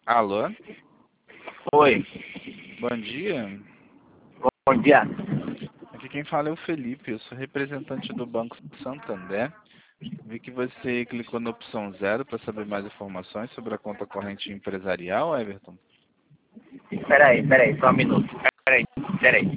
Alô? Oi, Bom dia. bom dia. Aqui quem fala é o Felipe, eu sou representante do Banco Santander. Vi que você clicou na opção 0 para saber mais informações sobre a conta corrente empresarial, Everton. Peraí, só um minuto. Peraí.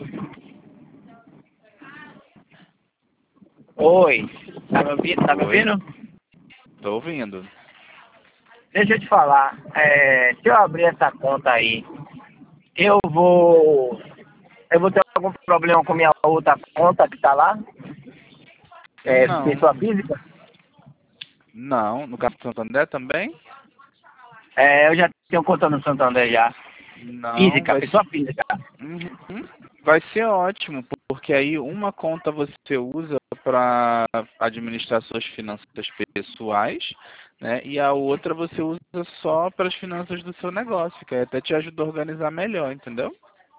Oi, tá me ouvindo? Tá me Oi, ouvindo? tô ouvindo. Deixa eu te falar, se eu abrir essa conta aí, eu vou ter algum problema com minha outra conta que tá lá? Pessoa Não, física? não. No caso do Santander também? Eu já tenho conta no Santander já. Não, Física, vai pessoa ser... física. Uhum. Vai ser ótimo, porque aí uma conta você usa para administrar suas finanças pessoais, né? E a outra você usa só para as finanças do seu negócio, que aí até te ajuda a organizar melhor, entendeu?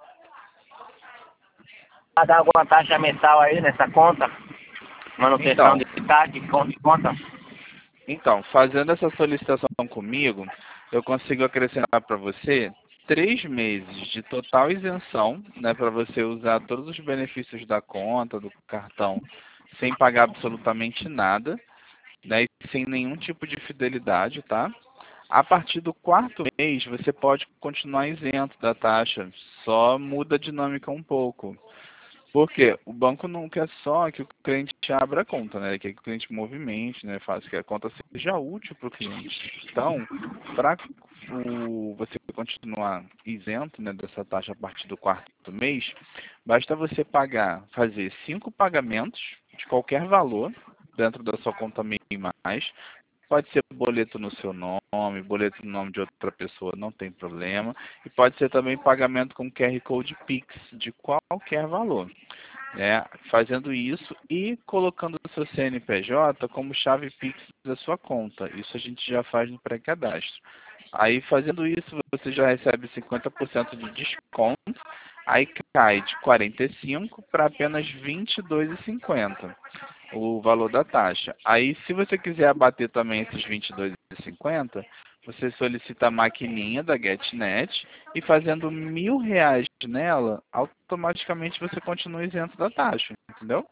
Vai dar alguma taxa mensal aí nessa conta? Manutenção Então, de taxa, de conta? então, fazendo essa solicitação comigo, eu consigo acrescentar para você 3 meses de total isenção, né, para você usar todos os benefícios da conta, do cartão, sem pagar absolutamente nada, né, e sem nenhum tipo de fidelidade, tá? A partir do quarto mês, você pode continuar isento da taxa, só muda a dinâmica um pouco. Porque o banco não quer só que o cliente abra a conta, né? Ele quer que o cliente movimente, né? Faça que a conta seja útil para o cliente. Então, para você continuar isento, né, dessa taxa a partir do quarto mês, basta você fazer 5 pagamentos de qualquer valor dentro da sua conta MEI mais. Pode ser boleto no seu nome, boleto no nome de outra pessoa, não tem problema. E pode ser também pagamento com QR Code Pix de qualquer valor. Fazendo isso e colocando o seu CNPJ como chave Pix da sua conta. Isso a gente já faz no pré-cadastro. Aí, fazendo isso, você já recebe 50% de desconto. Aí cai de 45 para apenas R$ 22,50 o valor da taxa. Aí, se você quiser abater também esses R$ 22,50, você solicita a maquininha da GetNet e fazendo R$ 1.000 nela, automaticamente você continua isento da taxa, entendeu?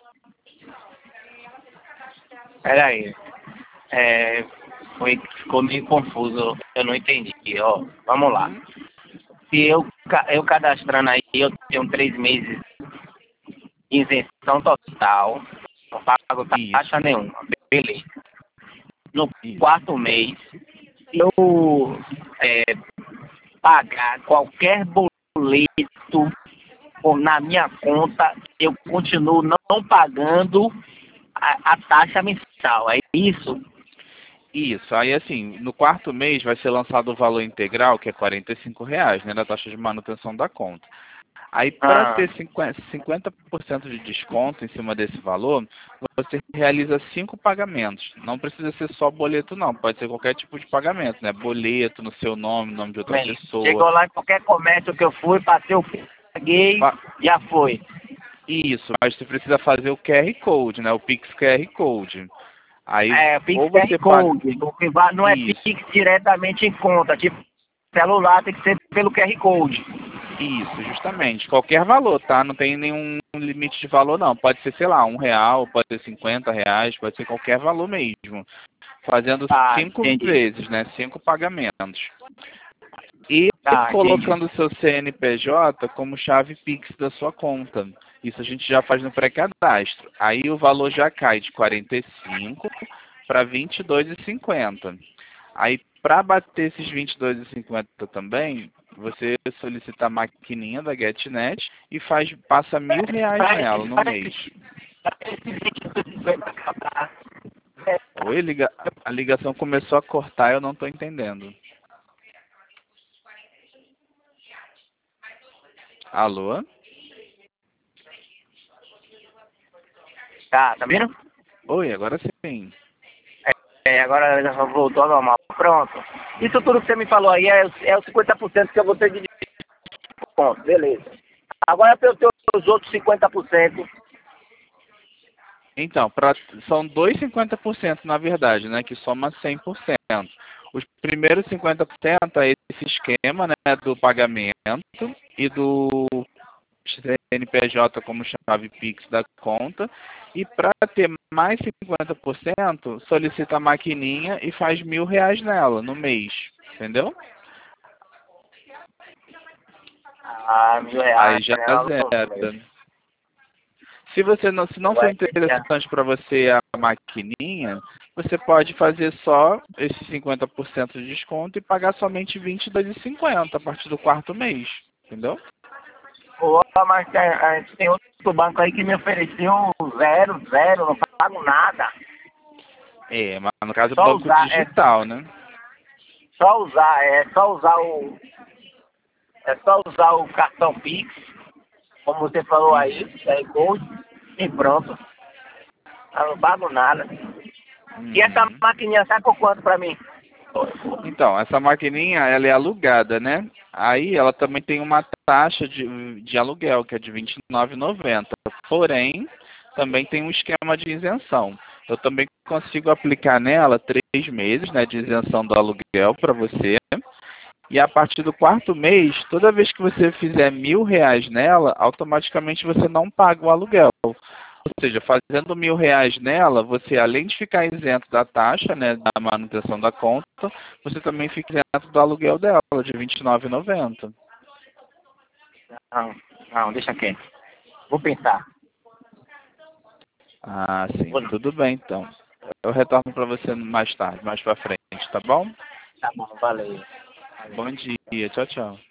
Peraí. Ficou meio confuso, eu não entendi. Ó, vamos lá. Uhum. Se eu cadastrando aí, eu tenho 3 meses de isenção total, não pago taxa Isso, nenhuma, beleza. No isso. quarto mês, se eu pagar qualquer boleto na minha conta, eu continuo não pagando a taxa mensal, é isso? Isso, aí assim, no quarto mês vai ser lançado o valor integral, que é R$ 45, né, da taxa de manutenção da conta. Aí, para Ah, ter 50% de desconto em cima desse valor, você realiza 5 pagamentos. Não precisa ser só boleto, não. Pode ser qualquer tipo de pagamento, né? Boleto no seu nome, no nome de outra pessoa. chegou lá em qualquer comércio que eu fui, passei o paguei, Fa- já foi. Isso, mas você precisa fazer o QR Code, né? O Pix QR Code. Aí, Pix ou QR você paga... Code, não é Isso. Pix diretamente em conta, tipo, celular tem que ser pelo QR Code. Isso, justamente. Qualquer valor, tá? Não tem nenhum limite de valor, não. Pode ser, sei lá, R$ 1, pode ser R$ 50, pode ser qualquer valor mesmo. Fazendo Tá, 5 entendi. vezes, né? 5 pagamentos. E Tá, entendi. colocando o seu CNPJ como chave Pix da sua conta. Isso a gente já faz no pré-cadastro. Aí o valor já cai de 45 para 22,50. Aí, para bater esses 22,50 também, você solicita a maquininha da GetNet e passa R$ 1.000 nela no mês. Oi, a ligação começou a cortar, eu não estou entendendo. Alô? Tá vendo? Oi, agora sim. Agora já voltou ao normal. Pronto. Isso tudo que você me falou aí é os 50% que eu vou ter de desconto, beleza. Agora para eu ter os outros 50%, Então, são dois 50% na verdade, né? Que soma 100%. Os primeiros 50% é esse esquema, né, do pagamento e do CNPJ como chave Pix da conta. E para ter mais 50%, solicita a maquininha e faz R$ 1.000 nela no mês. Entendeu? Ah, R$ 1.000, Aí já né? zera. Se não for Vai ter que... interessante para você a maquininha, você pode fazer só esses 50% de desconto e pagar somente R$ 22,50 a partir do quarto mês. Entendeu? Pô, mas a gente tem outro banco aí que me ofereceu zero, zero, não pago nada. É, mas no caso é Só banco usar, digital, né? é só usar o cartão Pix, como você falou aí, Uhum. Code, e pronto. Eu não pago nada. E essa Uhum. maquininha sai por quanto pra mim? Então, essa maquininha, ela é alugada, né? Aí ela também tem uma taxa de aluguel, que é de R$ 29,90. Porém, também tem um esquema de isenção. Eu também consigo aplicar nela 3 meses, né, de isenção do aluguel para você. E a partir do quarto mês, toda vez que você fizer R$ 1.000 nela, automaticamente você não paga o aluguel. Ou seja, fazendo R$ 1.000 nela, você além de ficar isento da taxa, né, da manutenção da conta, você também fica isento do aluguel dela, de R$ 29,90. Não, não, deixa quieto. Vou pensar. Ah, sim. Vou não. Tudo bem, então. Eu retorno para você mais tarde, mais para frente, tá bom? Tá bom, valeu. Bom dia. Tchau, tchau.